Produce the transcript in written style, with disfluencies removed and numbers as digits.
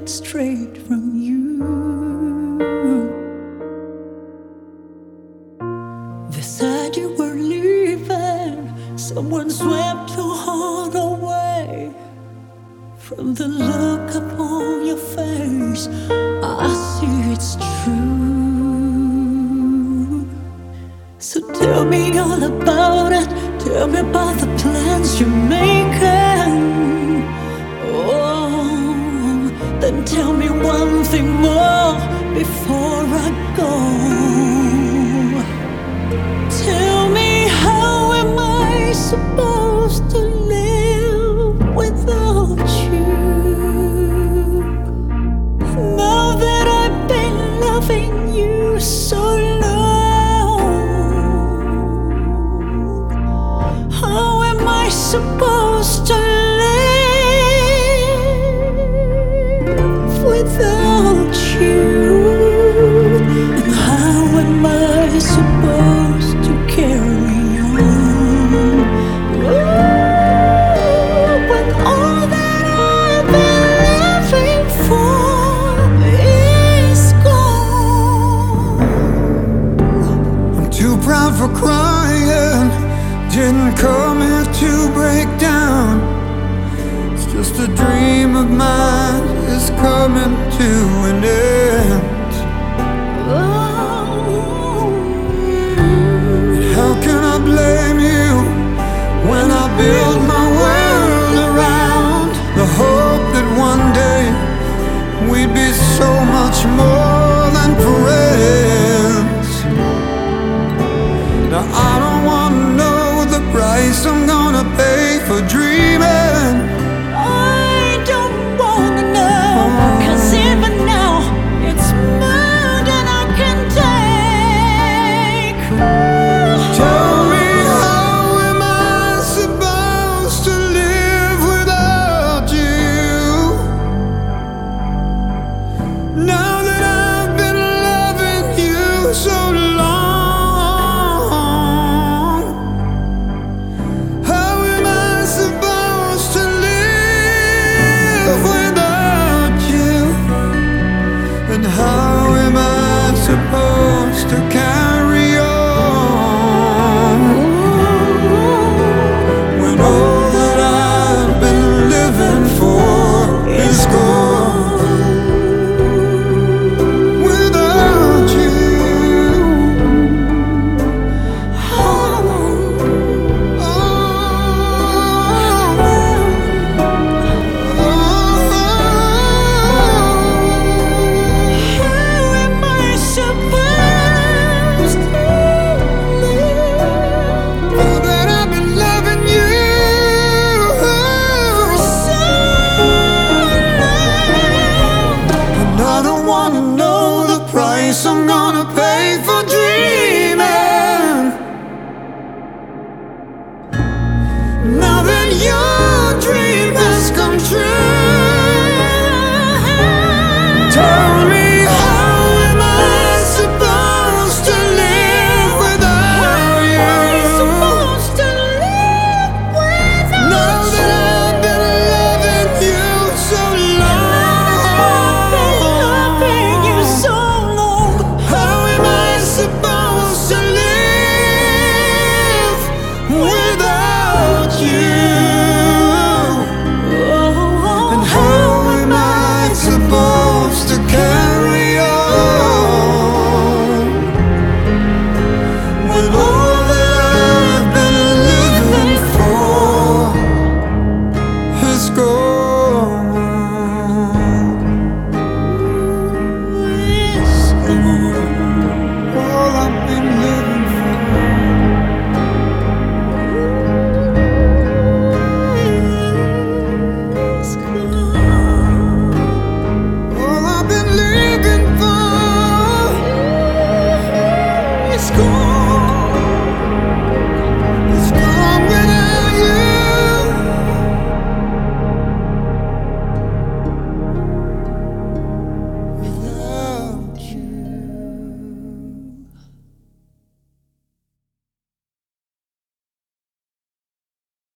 it straight from you. They said you were leaving, someone swept your heart away. From the look upon your face, I see it's true. So tell me all about it. Tell me about the plans you're making. Oh, then tell me one thing more before I go. Tell me, how am I supposed to live without you? Now that I've been loving you so long, how am I supposed to live without you? And how am I supposed to carry on? When all that I've been living for is gone. I'm too proud for crying. Didn't come here to break down. It's just a dream of mine is coming to an end. How can I blame you when I build my world around the hope that one day we'd be so much more?